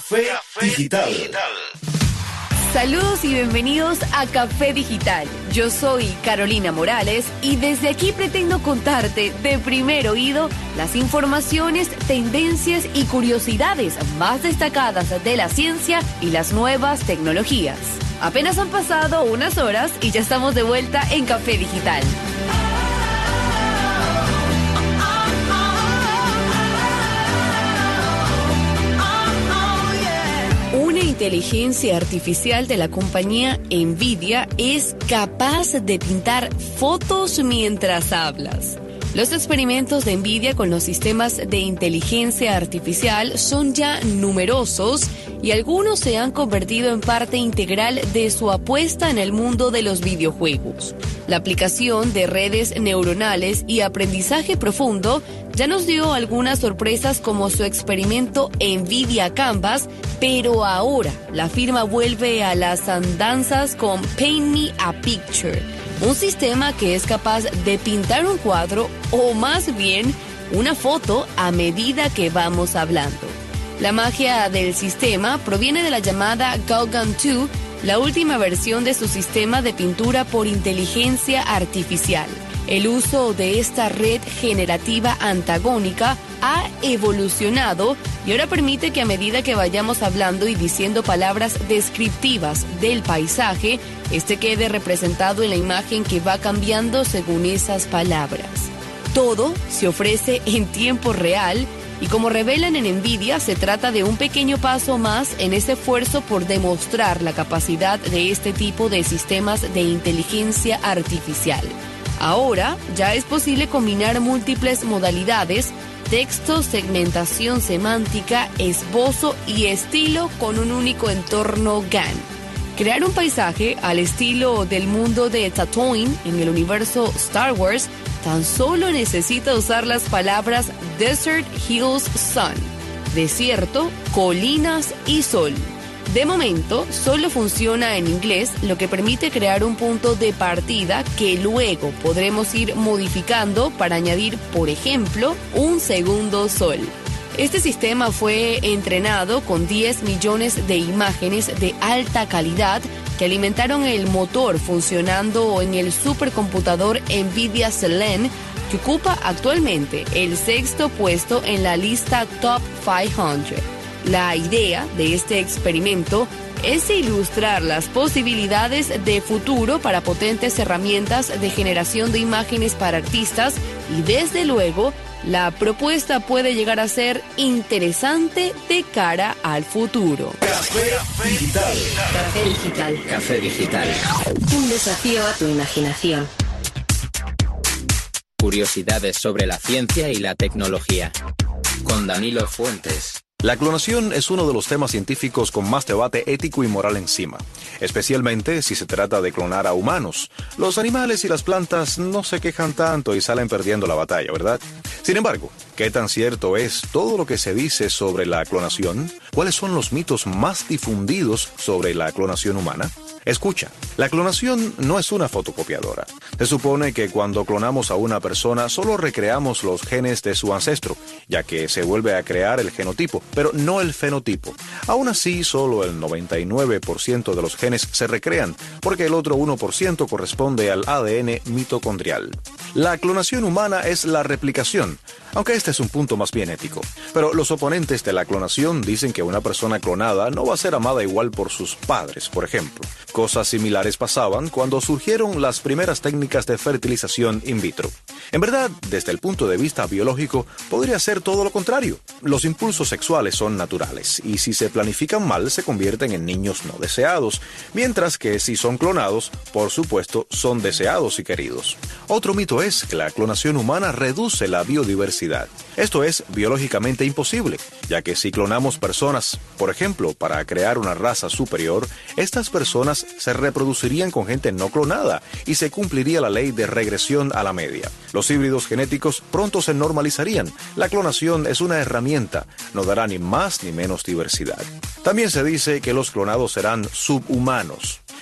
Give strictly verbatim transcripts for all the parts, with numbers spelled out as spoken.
Café, Café Digital. Digital. Saludos y bienvenidos a Café Digital. Yo soy Carolina Morales y desde aquí pretendo contarte de primer oído las informaciones, tendencias y curiosidades más destacadas de la ciencia y las nuevas tecnologías. Apenas han pasado unas horas y ya estamos de vuelta en Café Digital. Una inteligencia artificial de la compañía Nvidia es capaz de pintar fotos mientras hablas. Los experimentos de Nvidia con los sistemas de inteligencia artificial son ya numerosos y algunos se han convertido en parte integral de su apuesta en el mundo de los videojuegos. La aplicación de redes neuronales y aprendizaje profundo ya nos dio algunas sorpresas como su experimento Nvidia Canvas, pero ahora la firma vuelve a las andanzas con Paint Me a Picture, un sistema que es capaz de pintar un cuadro o más bien una foto a medida que vamos hablando. La magia del sistema proviene de la llamada Gauguin dos, la última versión de su sistema de pintura por inteligencia artificial. El uso de esta red generativa antagónica ha evolucionado y ahora permite que a medida que vayamos hablando y diciendo palabras descriptivas del paisaje, este quede representado en la imagen que va cambiando según esas palabras. Todo se ofrece en tiempo real y como revelan en Nvidia, se trata de un pequeño paso más en ese esfuerzo por demostrar la capacidad de este tipo de sistemas de inteligencia artificial. Ahora ya es posible combinar múltiples modalidades, texto, segmentación semántica, esbozo y estilo con un único entorno G A N. Crear un paisaje al estilo del mundo de Tatooine en el universo Star Wars tan solo necesita usar las palabras Desert, Hills, Sun, desierto, colinas y sol. De momento, solo funciona en inglés, lo que permite crear un punto de partida que luego podremos ir modificando para añadir, por ejemplo, un segundo sol. Este sistema fue entrenado con diez millones de imágenes de alta calidad que alimentaron el motor funcionando en el supercomputador Nvidia Selene, que ocupa actualmente el sexto puesto en la lista Top quinientos. La idea de este experimento es ilustrar las posibilidades de futuro para potentes herramientas de generación de imágenes para artistas y desde luego la propuesta puede llegar a ser interesante de cara al futuro. Café Digital. Café Digital. Café Digital. Un desafío a tu imaginación. Curiosidades sobre la ciencia y la tecnología. Con Danilo Fuentes. La clonación es uno de los temas científicos con más debate ético y moral encima, especialmente si se trata de clonar a humanos. Los animales y las plantas no se quejan tanto y salen perdiendo la batalla, ¿verdad? Sin embargo, ¿qué tan cierto es todo lo que se dice sobre la clonación? ¿Cuáles son los mitos más difundidos sobre la clonación humana? Escucha, la clonación no es una fotocopiadora. Se supone que cuando clonamos a una persona solo recreamos los genes de su ancestro, ya que se vuelve a crear el genotipo, pero no el fenotipo. Aún así, solo el noventa y nueve por ciento de los genes se recrean, porque el otro uno por ciento corresponde al A D N mitocondrial. La clonación humana es la replicación, aunque este es un punto más bien ético. Pero los oponentes de la clonación dicen que una persona clonada no va a ser amada igual por sus padres, por ejemplo. Cosas similares pasaban cuando surgieron las primeras técnicas de fertilización in vitro. En verdad, desde el punto de vista biológico, podría ser todo lo contrario. Los impulsos sexuales son naturales, y si se planifican mal, se convierten en niños no deseados, mientras que si son clonados, por supuesto, son deseados y queridos. Otro mito es que la clonación humana reduce la biodiversidad. Esto es biológicamente imposible, ya que si clonamos personas, por ejemplo, para crear una raza superior, estas personas se reproducirían con gente no clonada y se cumpliría la ley de regresión a la media. Los híbridos genéticos pronto se normalizarían. La clonación es una herramienta, no dará ni más ni menos diversidad. También se dice que los clonados serán subhumanos.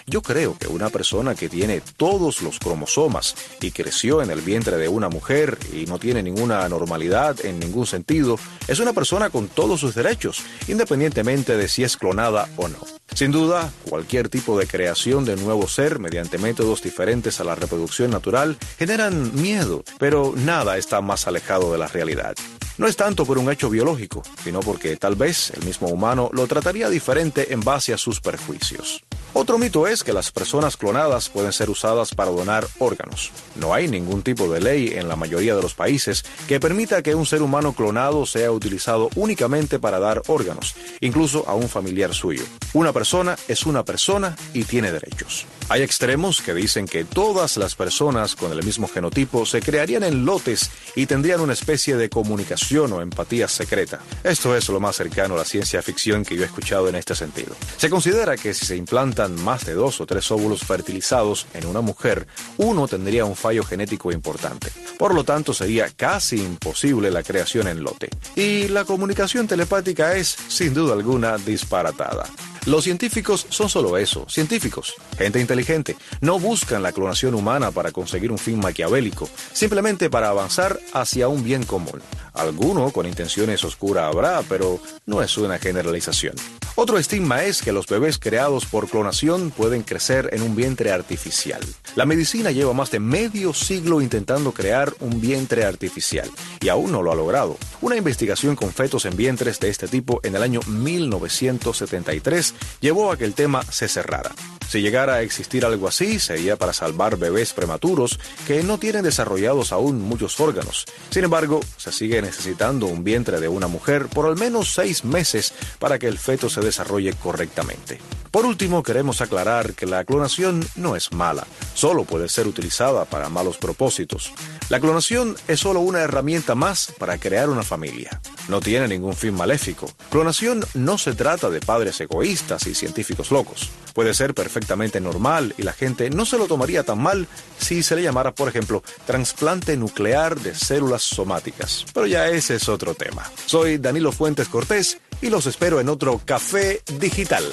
Yo creo que una persona que tiene todos los cromosomas y creció en el vientre de una mujer y no tiene ninguna anormalidad en ningún sentido, es una persona con todos sus derechos, independientemente de si es clonada o no. Sin duda, cualquier tipo de creación de nuevo ser mediante métodos diferentes a la reproducción natural generan miedo, pero nada está más alejado de la realidad. No es tanto por un hecho biológico, sino porque tal vez el mismo humano lo trataría diferente en base a sus prejuicios. Otro mito es que las personas clonadas pueden ser usadas para donar órganos. No hay ningún tipo de ley en la mayoría de los países que permita que un ser humano clonado sea utilizado únicamente para dar órganos, incluso a un familiar suyo. Una persona es una persona y tiene derechos. Hay extremos que dicen que todas las personas con el mismo genotipo se crearían en lotes y tendrían una especie de comunicación o empatía secreta. Esto es lo más cercano a la ciencia ficción que yo he escuchado en este sentido. Se considera que si se implantan más de dos o tres óvulos fertilizados en una mujer, uno tendría un fallo genético importante. Por lo tanto, sería casi imposible la creación en lote. Y la comunicación telepática es, sin duda alguna, disparatada. Los científicos son solo eso, científicos, gente inteligente. No buscan la clonación humana para conseguir un fin maquiavélico, simplemente para avanzar hacia un bien común. Alguno con intenciones oscuras habrá, pero no es una generalización. Otro estigma es que los bebés creados por clonación pueden crecer en un vientre artificial. La medicina lleva más de medio siglo intentando crear un vientre artificial y aún no lo ha logrado. Una investigación con fetos en vientres de este tipo en el año mil novecientos setenta y tres llevó a que el tema se cerrara. Si llegara a existir algo así, sería para salvar bebés prematuros que no tienen desarrollados aún muchos órganos. Sin embargo, se sigue necesitando un vientre de una mujer por al menos seis meses para que el feto se desarrolle correctamente. Por último, queremos aclarar que la clonación no es mala, solo puede ser utilizada para malos propósitos. La clonación es solo una herramienta más para crear una familia. No tiene ningún fin maléfico. Clonación no se trata de padres egoístas y científicos locos. Puede ser perfectamente normal y la gente no se lo tomaría tan mal si se le llamara, por ejemplo, trasplante nuclear de células somáticas. Pero ya ese es otro tema. Soy Danilo Fuentes Cortés y los espero en otro Café Digital.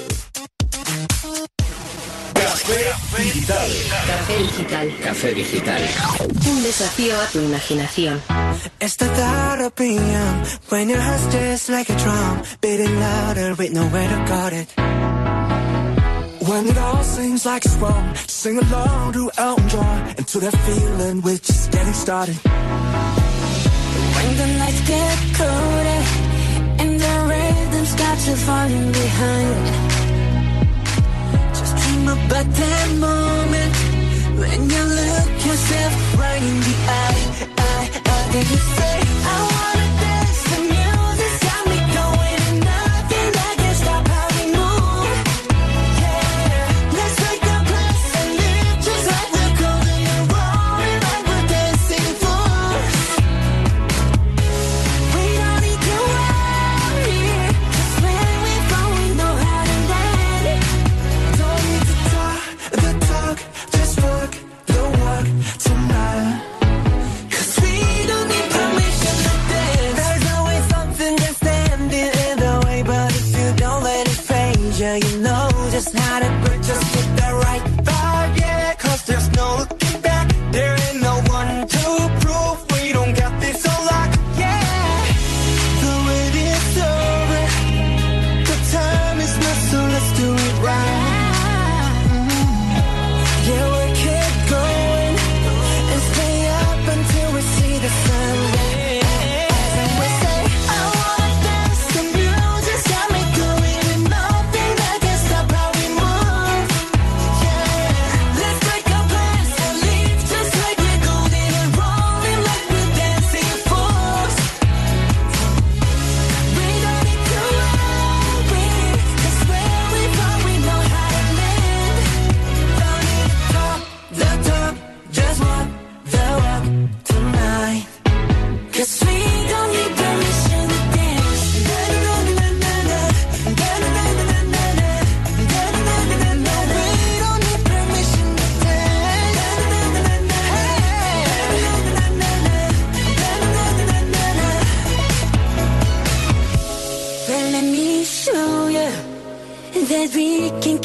Café Digital. Café Digital. Café Digital. Un desafío a tu imaginación. It's the thought of being when your heart's just like a drum, beating louder with nowhere to guard it. When it all seems like it's wrong, sing along to Elton John and to that feeling we're just getting started. When the nights get colder and the rhythm's got you falling behind, dream about that moment when you look yourself right in the eye, eye, eye, and you say, I wanna dance, the music's got me going, and nothing that can stop how we move. Yeah, let's take a glass and live just like we're golden and rolling like we're dancing fools. We don't need to worry, 'cause when we fall we know how to land. Don't need to talk the talk, just walk the walk tonight. 'Cause we don't need permission.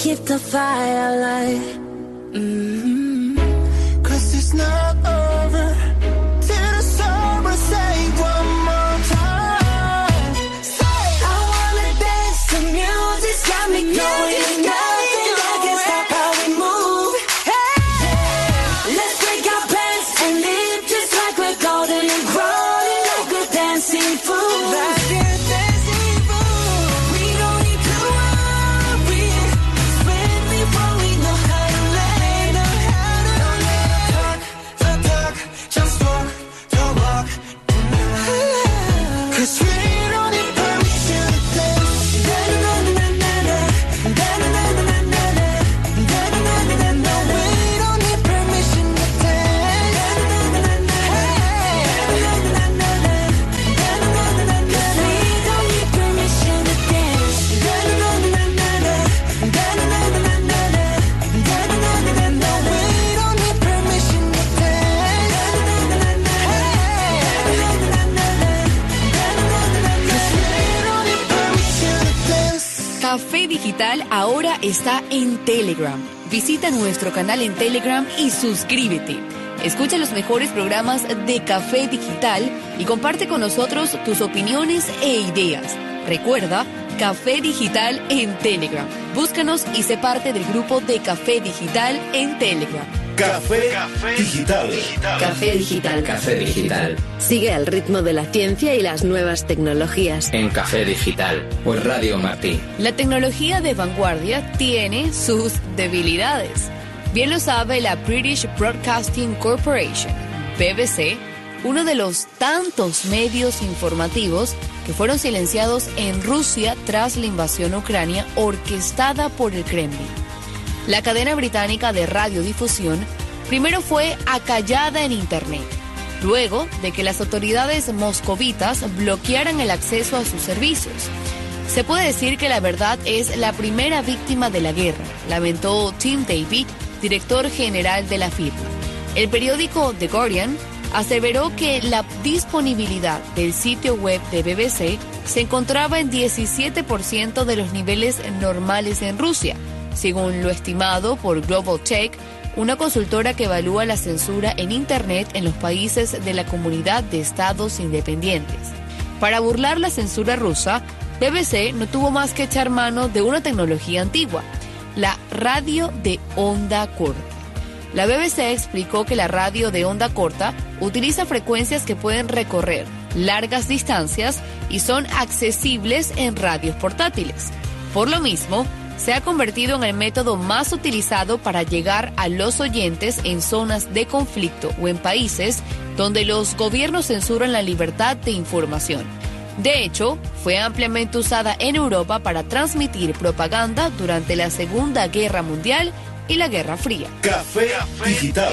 keep the fire alive. Mm-hmm. Cause it's not over till the summer. Say one more time. Say I wanna dance to music's got me going. Nothing I can stop how we move. Hey, let's break our pants and live just like we're golden and crawling like we're dancing fools. Like we're dancing fools. We don't need to worry. It's when we fall we know how to lay, know how to lay. Talk the talk, just walk the walk. Cause we don't need permission to dance. Da-na-na-na-na-na, da-na-na-na-na-na, da-na-na-na-na-na. We don't need permission to dance. Da-na-na-na-na-na, da-na-na-na-na-na, da-na-na-na-na-na. We don't need permission to dance. Da-na-na-na-na-na, da-na-na-na-na-na, da-na-na-na-na. We don't need permission to dance. Da-na-na-na-na, Café Digital ahora está en Telegram. Visita nuestro canal en Telegram y suscríbete. Escucha los mejores programas de Café Digital y comparte con nosotros tus opiniones e ideas. Recuerda, Café Digital en Telegram. Búscanos y sé parte del grupo de Café Digital en Telegram. Café Digital. Café Digital. Café Digital. Sigue al ritmo de la ciencia y las nuevas tecnologías. En Café Digital. Pues Radio Martí. La tecnología de vanguardia tiene sus debilidades. Bien lo sabe la British Broadcasting Corporation, B B C, uno de los tantos medios informativos que fueron silenciados en Rusia tras la invasión a Ucrania orquestada por el Kremlin. La cadena británica de radiodifusión primero fue acallada en Internet, luego de que las autoridades moscovitas bloquearan el acceso a sus servicios. Se puede decir que la verdad es la primera víctima de la guerra, lamentó Tim Davies, director general de la firma. El periódico The Guardian aseveró que la disponibilidad del sitio web de B B C se encontraba en diecisiete por ciento de los niveles normales en Rusia, según lo estimado por Global Tech, una consultora que evalúa la censura en Internet en los países de la Comunidad de Estados Independientes. Para burlar la censura rusa, B B C no tuvo más que echar mano de una tecnología antigua, la radio de onda corta. La B B C explicó que la radio de onda corta utiliza frecuencias que pueden recorrer largas distancias y son accesibles en radios portátiles. Por lo mismo, se ha convertido en el método más utilizado para llegar a los oyentes en zonas de conflicto o en países donde los gobiernos censuran la libertad de información. De hecho, fue ampliamente usada en Europa para transmitir propaganda durante la Segunda Guerra Mundial y la Guerra Fría. Café Digital.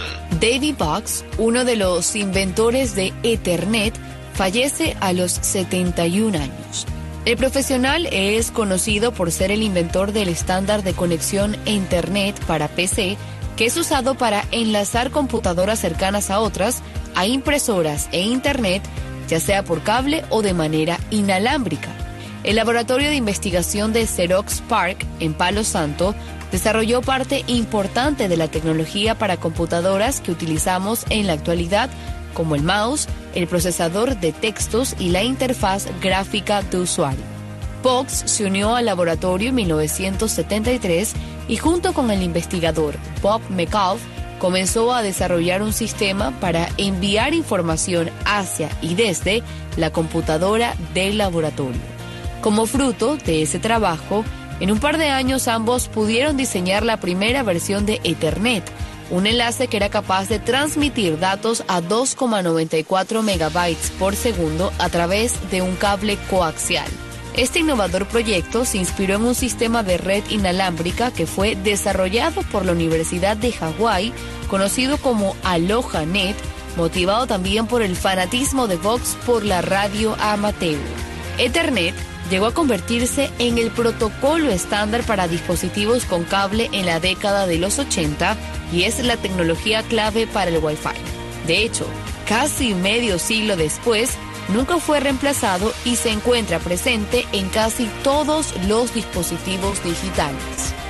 David Box, uno de los inventores de Ethernet, fallece a los setenta y un años. El profesional es conocido por ser el inventor del estándar de conexión a Internet para P C, que es usado para enlazar computadoras cercanas a otras, a impresoras e Internet, ya sea por cable o de manera inalámbrica. El laboratorio de investigación de Xerox PARC en Palo Santo desarrolló parte importante de la tecnología para computadoras que utilizamos en la actualidad, como el mouse, el procesador de textos y la interfaz gráfica de usuario. Box se unió al laboratorio en mil novecientos setenta y tres y junto con el investigador Bob McCullough comenzó a desarrollar un sistema para enviar información hacia y desde la computadora del laboratorio. Como fruto de ese trabajo, en un par de años ambos pudieron diseñar la primera versión de Ethernet, un enlace que era capaz de transmitir datos a dos coma noventa y cuatro megabytes por segundo a través de un cable coaxial. Este innovador proyecto se inspiró en un sistema de red inalámbrica que fue desarrollado por la Universidad de Hawái, conocido como AlohaNet, motivado también por el fanatismo de Box por la radio amateur. Ethernet llegó a convertirse en el protocolo estándar para dispositivos con cable en la década de los ochenta y es la tecnología clave para el Wi-Fi. De hecho, casi medio siglo después, nunca fue reemplazado y se encuentra presente en casi todos los dispositivos digitales.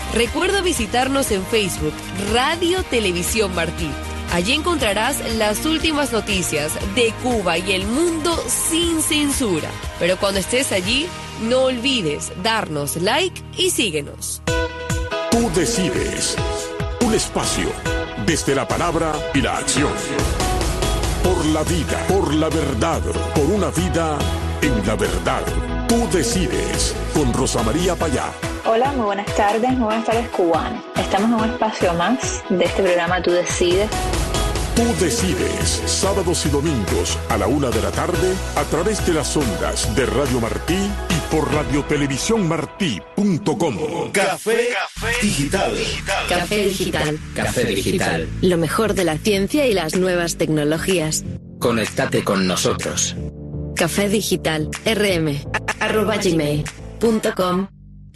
Recuerda visitarnos en Facebook, Radio Televisión Martí. Allí encontrarás las últimas noticias de Cuba y el mundo sin censura. Pero cuando estés allí, no olvides darnos like y síguenos. Tú decides. Un espacio desde la palabra y la acción. Por la vida, por la verdad, por una vida en la verdad. Tú decides con Rosa María Payá. Hola, muy buenas tardes, muy buenas tardes cubanos. Estamos en un espacio más de este programa Tú Decides. Tú decides, sábados y domingos a la una de la tarde a través de las ondas de Radio Martí y por radio televisión martí punto com. Café, Café Digital. Café Digital. Café Digital. Lo mejor de la ciencia y las nuevas tecnologías. Conéctate con nosotros. Café Digital. rm arroba gmail punto com.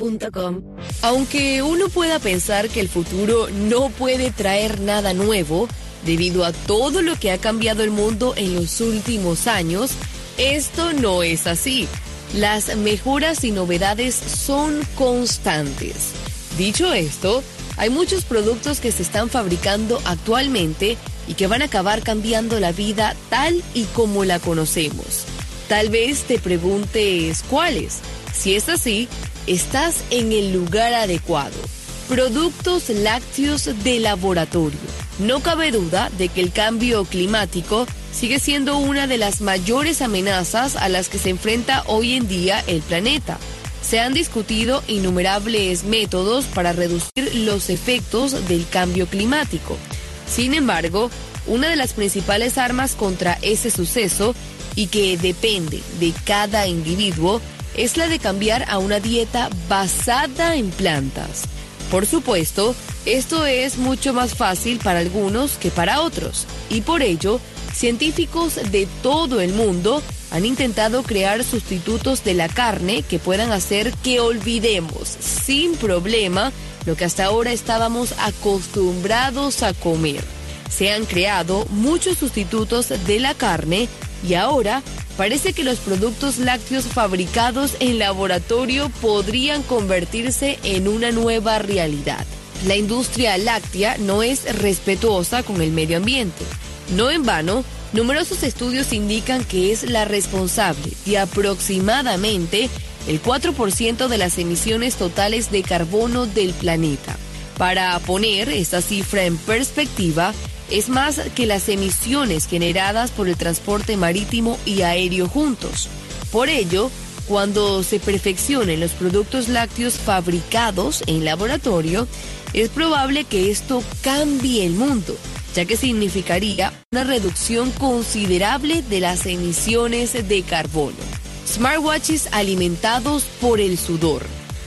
Aunque uno pueda pensar que el futuro no puede traer nada nuevo, debido a todo lo que ha cambiado el mundo en los últimos años, esto no es así. Las mejoras y novedades son constantes. Dicho esto, hay muchos productos que se están fabricando actualmente y que van a acabar cambiando la vida tal y como la conocemos. Tal vez te preguntes cuáles. Si es así, estás en el lugar adecuado. Productos lácteos de laboratorio. No cabe duda de que el cambio climático sigue siendo una de las mayores amenazas a las que se enfrenta hoy en día el planeta. Se han discutido innumerables métodos para reducir los efectos del cambio climático. Sin embargo, una de las principales armas contra ese suceso, y que depende de cada individuo, es la de cambiar a una dieta basada en plantas. Por supuesto, esto es mucho más fácil para algunos que para otros, y por ello, científicos de todo el mundo han intentado crear sustitutos de la carne que puedan hacer que olvidemos sin problema lo que hasta ahora estábamos acostumbrados a comer. Se han creado muchos sustitutos de la carne y ahora parece que los productos lácteos fabricados en laboratorio podrían convertirse en una nueva realidad. La industria láctea no es respetuosa con el medio ambiente. No en vano, numerosos estudios indican que es la responsable de aproximadamente el cuatro por ciento de las emisiones totales de carbono del planeta. Para poner esta cifra en perspectiva, es más que las emisiones generadas por el transporte marítimo y aéreo juntos. Por ello, cuando se perfeccionen los productos lácteos fabricados en laboratorio, es probable que esto cambie el mundo, ya que significaría una reducción considerable de las emisiones de carbono. Smartwatches alimentados por el sudor.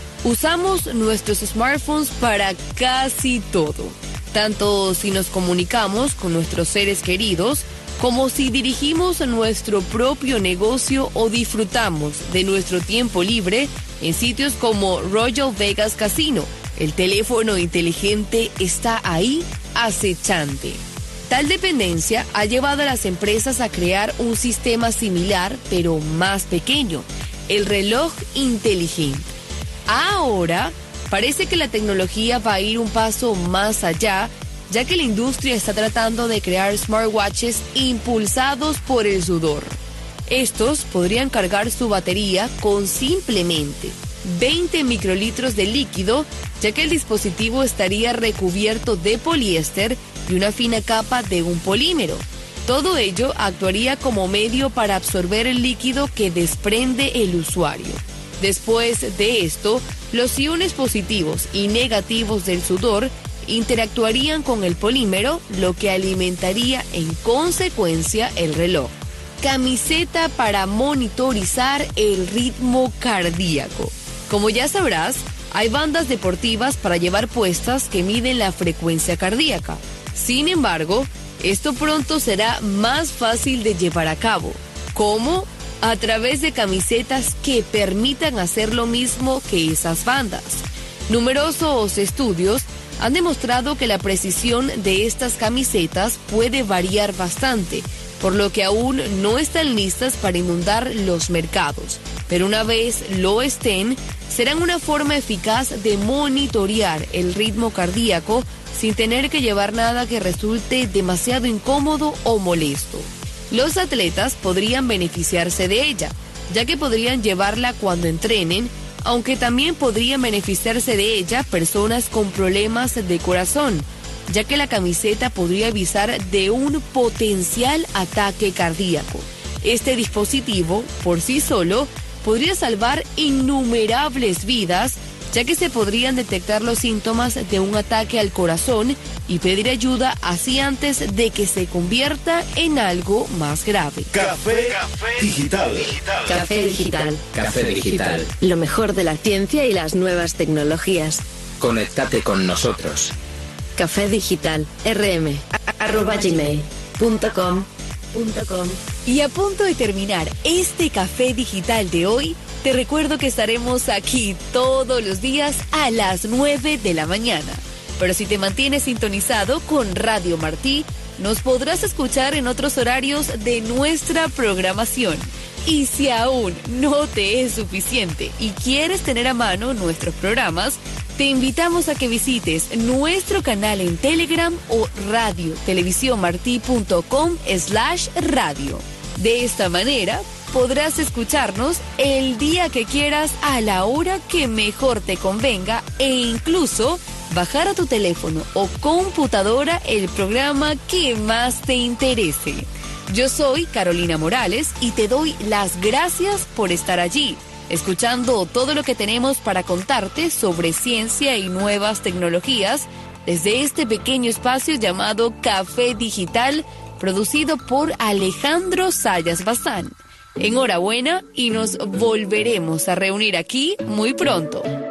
Usamos nuestros smartphones para casi todo, tanto si nos comunicamos con nuestros seres queridos, como si dirigimos nuestro propio negocio o disfrutamos de nuestro tiempo libre en sitios como Royal Vegas Casino. El teléfono inteligente está ahí acechante. Tal dependencia ha llevado a las empresas a crear un sistema similar, pero más pequeño, el reloj inteligente. Ahora, parece que la tecnología va a ir un paso más allá, ya que la industria está tratando de crear smartwatches impulsados por el sudor. Estos podrían cargar su batería con simplemente veinte microlitros de líquido, ya que el dispositivo estaría recubierto de poliéster y una fina capa de un polímero. Todo ello actuaría como medio para absorber el líquido que desprende el usuario. Después de esto, los iones positivos y negativos del sudor interactuarían con el polímero, lo que alimentaría en consecuencia el reloj. Camiseta para monitorizar el ritmo cardíaco. Como ya sabrás, hay bandas deportivas para llevar puestas que miden la frecuencia cardíaca. Sin embargo, esto pronto será más fácil de llevar a cabo. ¿Cómo? A través de camisetas que permitan hacer lo mismo que esas bandas. Numerosos estudios han demostrado que la precisión de estas camisetas puede variar bastante, por lo que aún no están listas para inundar los mercados. pero una vez lo estén, serán una forma eficaz de monitorear el ritmo cardíaco sin tener que llevar nada que resulte demasiado incómodo o molesto. Los atletas podrían beneficiarse de ella, ya que podrían llevarla cuando entrenen, aunque también podrían beneficiarse de ella personas con problemas de corazón, ya que la camiseta podría avisar de un potencial ataque cardíaco. Este dispositivo, por sí solo, podría salvar innumerables vidas, ya que se podrían detectar los síntomas de un ataque al corazón y pedir ayuda así antes de que se convierta en algo más grave. Café, Café Digital. Digital. Café Digital. Café Digital. Lo mejor de la ciencia y las nuevas tecnologías. Conéctate con nosotros. Café Digital, rm, arroba gmail punto com. Y a punto de terminar este Café Digital de hoy, te recuerdo que estaremos aquí todos los días a las nueve de la mañana. Pero si te mantienes sintonizado con Radio Martí, nos podrás escuchar en otros horarios de nuestra programación. Y si aún no te es suficiente y quieres tener a mano nuestros programas, te invitamos a que visites nuestro canal en Telegram o radio televisión martí punto com slash radio. De esta manera podrás escucharnos el día que quieras a la hora que mejor te convenga e incluso bajar a tu teléfono o computadora el programa que más te interese. Yo soy Carolina Morales y te doy las gracias por estar allí, escuchando todo lo que tenemos para contarte sobre ciencia y nuevas tecnologías desde este pequeño espacio llamado Café Digital, producido por Alejandro Sayas Bazán. Enhorabuena y nos volveremos a reunir aquí muy pronto.